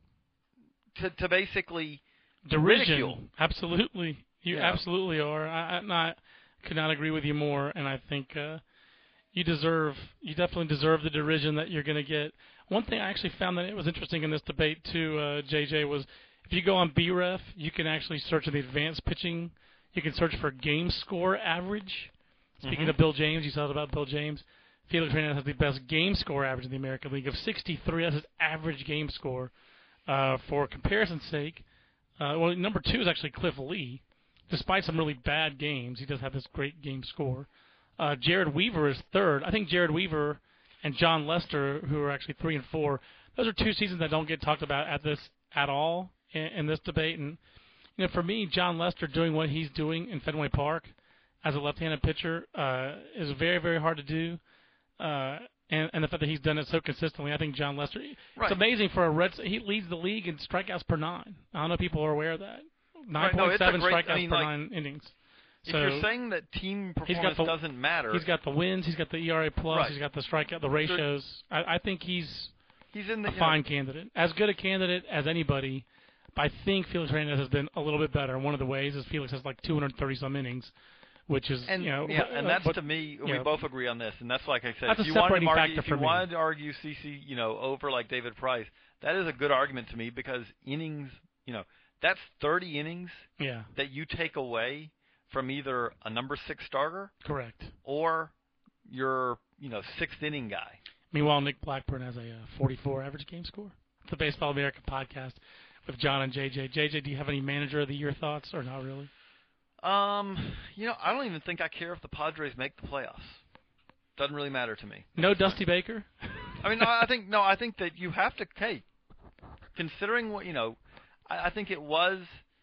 to, to basically Derision. ridicule. Absolutely. You Yeah. absolutely are. I, I, I could not agree with you more, and I think uh, you deserve, you definitely deserve the derision that you're going to get. One thing I actually found that it was interesting in this debate, too, uh, J J, was if you go on B R E F, you can actually search in the advanced pitching. You can search for game score average. Speaking Mhm. of Bill James, you saw it about Bill James. Felix Hernandez has the best game score average in the American League of sixty-three. That's his average game score. Uh, for comparison's sake, uh, well, number two is actually Cliff Lee. Despite some really bad games, he does have this great game score. Uh, Jared Weaver is third. I think Jared Weaver and John Lester, who are actually three and four, those are two seasons that don't get talked about at this at all in, in this debate. And you know, for me, John Lester doing what he's doing in Fenway Park as a left-handed pitcher uh, is very, very hard to do. Uh, and, and the fact that he's done it so consistently, I think John Lester. Right. It's amazing for a Red. He leads the league in strikeouts per nine. I don't know if people are aware of that. Nine Right, no, point it's a seven great- strikeouts I mean, per like, nine innings. If So you're saying that team he's got performance the- doesn't matter, he's got the wins. He's got the E R A plus. Right. He's got the strikeout, the ratios. I, I think he's he's in the a you know, fine candidate, as good a candidate as anybody. But I think Felix Hernandez has been a little bit better. One of the ways is Felix has like two hundred thirty some innings, which is And you know, yeah, but- and that's but, to me, we know, both agree on this, and that's like I said. That's a if you wanted separating to argue, factor if for you me. wanted to argue C C, you know, over like David Price, that is a good argument to me, because innings, you know, that's thirty innings Yeah. that you take away from either a number six starter Correct. or your, you know, sixth inning guy. Meanwhile, Nick Blackburn has a uh, forty-four average game score. It's the Baseball America podcast with John and J J. J J, do you have any Manager of the Year thoughts or not really? Um, you know, I don't even think I care if the Padres make the playoffs. Doesn't really matter to me. No Dusty Baker? I mean, no, I think no, I think that you have to. Hey, considering what you know, I, I think it was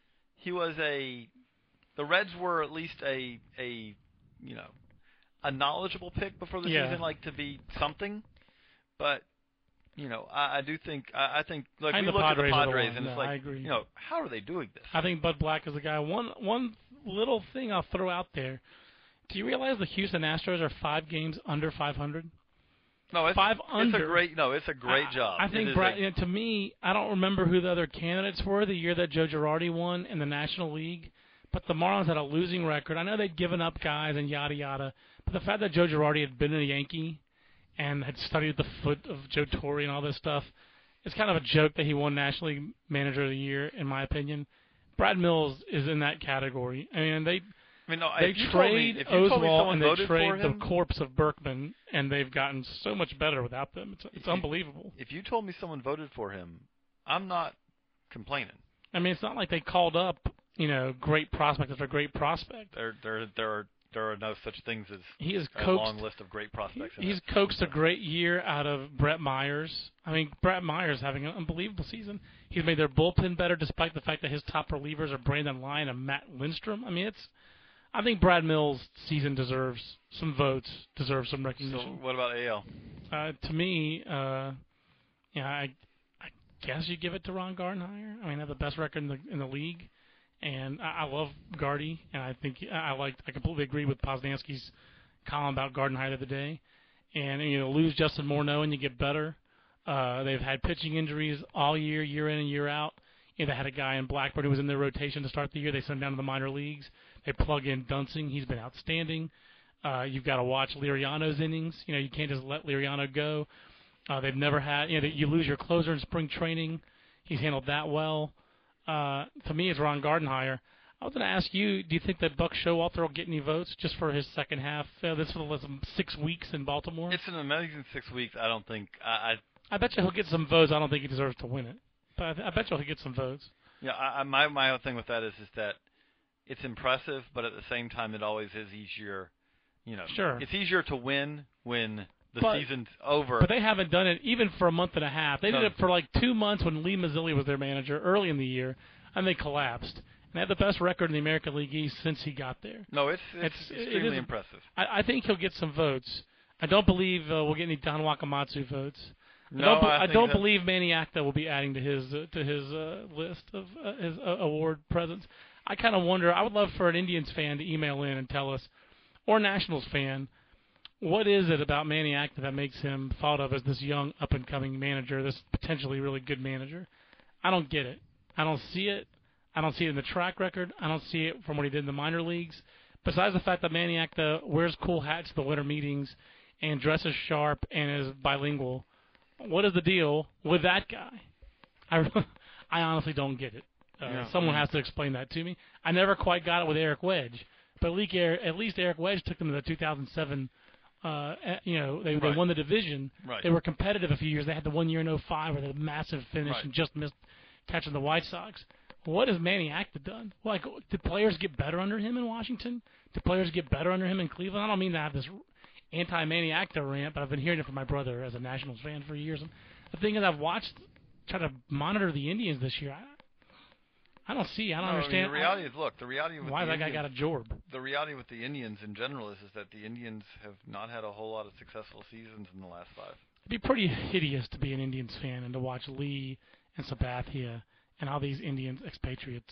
he was a. The Reds were at least a a you know a knowledgeable pick before the Yeah. season, like to be something. But you know, I, I do think I, I think like I we think look the at the Padres are the Padres one. and No, it's like I agree. you know how are they doing this? I think Bud Black is the guy. One one little thing I'll throw out there. Do you realize the Houston Astros are five games under five hundred? No, it's, Five it's under. a great no, it's a great I, job. I think It is Brad, a- you know, to me, I don't remember who the other candidates were the year that Joe Girardi won in the National League, but the Marlins had a losing record. I know they'd given up guys and yada yada, but the fact that Joe Girardi had been a Yankee and had studied the foot of Joe Torre and all this stuff, it's kind of a joke that he won National League Manager of the Year, in my opinion. Brad Mills is in that category. I mean, they I mean, no, they if you told me- trade if you told me Oswalt someone and they voted for trade the him- corpse of Berkman, and they've gotten so much better without them. It's, it's you- unbelievable. If you told me someone voted for him, I'm not complaining. I mean, it's not like they called up, you know, great prospect after great prospect. There, there, there are there are no such things as He has a coaxed. long list of great prospects. in He's that coaxed a system. great year out of Brett Myers. I mean, Brett Myers having an unbelievable season. He's made their bullpen better, despite the fact that his top relievers are Brandon Lyon and Matt Lindstrom. I mean, it's. I think Brad Mills' season deserves some votes, deserves some So recognition. what about A L? Uh, to me, uh, yeah, I, I guess you give it to Ron Gardenhire. I mean, they have the best record in the in the league, and I, I love Gardy, and I think I like. I completely agree with Posnanski's column about Gardenhire the other day. And you know, lose Justin Morneau and you get better. Uh, they've had pitching injuries all year, year in and year out. You know, they had a guy in Blackburn who was in their rotation to start the year. They sent him down to the minor leagues. They plug in Dunsing. He's been outstanding. Uh, you've got to watch Liriano's innings. You know, you can't just let Liriano go. Uh, they've never had, you know, you lose your closer in spring training. He's handled that well. Uh, to me, it's Ron Gardenhire. I was going to ask you, do you think that Buck Showalter will get any votes just for his second half? Uh, this was six weeks in Baltimore. It's an amazing six weeks. I don't think I. I I bet you he'll get some votes. I don't think he deserves to win it, but I, th- I bet you he'll get some votes. yeah, I, I, my my own thing with that is is that it's impressive, but at the same time, it always is easier. You know, Sure. it's easier to win when the But- season's over. But they haven't done it even for a month and a half. They No. did it for like two months when Lee Mazzilli was their manager early in the year, and they collapsed. And they had the best record in the American League East since he got there. no, it's it's, It's- it extremely is- impressive. I, I think he'll get some votes. I don't believe uh, we'll get any Don Wakamatsu votes. I No, don't, be- I I think don't that- believe Manny Acta will be adding to his uh, to his uh, list of uh, his uh, award presents. I kind of wonder. I would love for an Indians fan to email in and tell us, or Nationals fan, what is it about Manny Acta that makes him thought of as this young up and coming manager, this potentially really good manager? I don't get it. I don't see it. I don't see it in the track record. I don't see it from what he did in the minor leagues. Besides the fact that Manny Acta wears cool hats to the winter meetings and dresses sharp and is bilingual, what is the deal with that guy? I, I honestly don't get it. Uh, Yeah. someone has to explain that to me. I never quite got it with Eric Wedge, but at least, Eric, at least Eric Wedge took them to the two thousand seven. Uh, eh, you know, they they Right. won the division. Right. They were competitive a few years. They had the one year in oh five where they had a massive finish Right. and just missed catching the White Sox. What has Manny Acta done? Like, did players get better under him in Washington? Did players get better under him in Cleveland? I don't mean to have this anti-Manny Acta rant, but I've been hearing it from my brother as a Nationals fan for years. And the thing is, I've watched, try to monitor the Indians this year. I, I don't see, I don't No, I mean, understand the reality is, look, the reality with why the that guy Indians, got a job. the reality with the Indians in general is, is that the Indians have not had a whole lot of successful seasons in the last five. It'd be pretty hideous to be an Indians fan and to watch Lee and Sabathia and all these Indians expatriates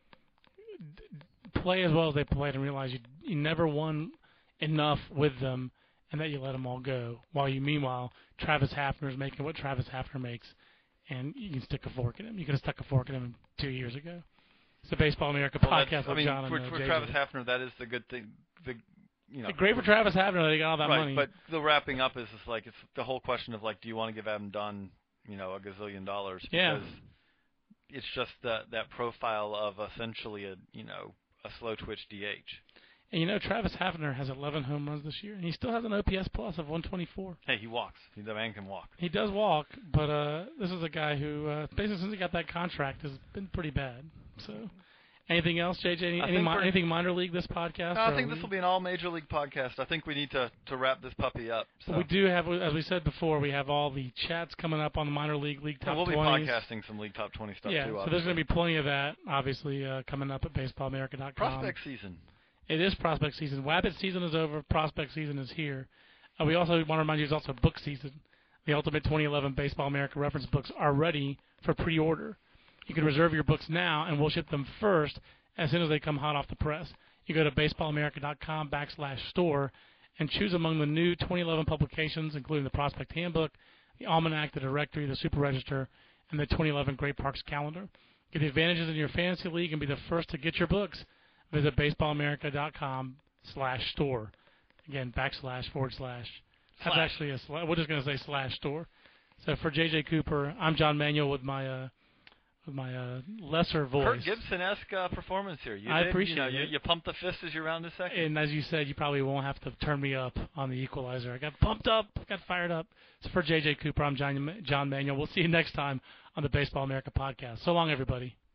d- play as well as they played and realize you you never won enough with them and that you let them all go. While you, meanwhile, Travis Hafner's making what Travis Hafner makes, and you can stick a fork in him. You could have stuck a fork in him two years ago. It's the Baseball America Well, podcast that's- with I mean, John for, and uh, for J J. Travis Hafner, that is the good thing. The you know, It's great for Travis Hafner that they got all that right, money. but the wrapping up is just like it's the whole question of like, do you want to give Adam Dunn, you know, a gazillion dollars? Yeah. Because it's just that that profile of essentially a you know a slow twitch D H. And you know, Travis Hafner has eleven home runs this year, and he still has an O P S plus of one twenty-four. Hey, he walks. He, the man can walk. He does walk, but uh, this is a guy who, uh, basically since he got that contract, has been pretty bad. So, anything else, J J? Any, any mi- anything minor league this podcast? No, I think this will be an all major league podcast. I think we need to, to wrap this puppy up. So. We do have, as we said before, we have all the chats coming up on the minor league league top well, we'll twenties. We'll be podcasting some league top twenty stuff yeah, too. Yeah, so obviously. there's going to be plenty of that, obviously, uh, coming up at baseball america dot com. Prospect season. It is prospect season. Wabbit season is over. Prospect season is here. Uh, we also want to remind you it's also book season. The Ultimate twenty eleven Baseball America reference books are ready for pre-order. You can reserve your books now, and we'll ship them first as soon as they come hot off the press. You go to baseball america dot com backslash store and choose among the new twenty eleven publications, including the Prospect Handbook, the Almanac, the Directory, the Super Register, and the twenty eleven Great Parks Calendar. Get the advantages in your fantasy league and be the first to get your books. Visit baseball america dot com slash store. Again, backslash, forward slash. That's Slash. actually a slash. We're just going to say slash store. So for J J Cooper, I'm John Manuel with my uh, with my uh, lesser voice. Kurt Gibson-esque uh, performance here. You I did, appreciate you know, it. You, you pumped the fist as you rounded second. And as you said, you probably won't have to turn me up on the equalizer. I got pumped up, got fired up. So for J J Cooper, I'm John, John Manuel. We'll see you next time on the Baseball America podcast. So long, everybody.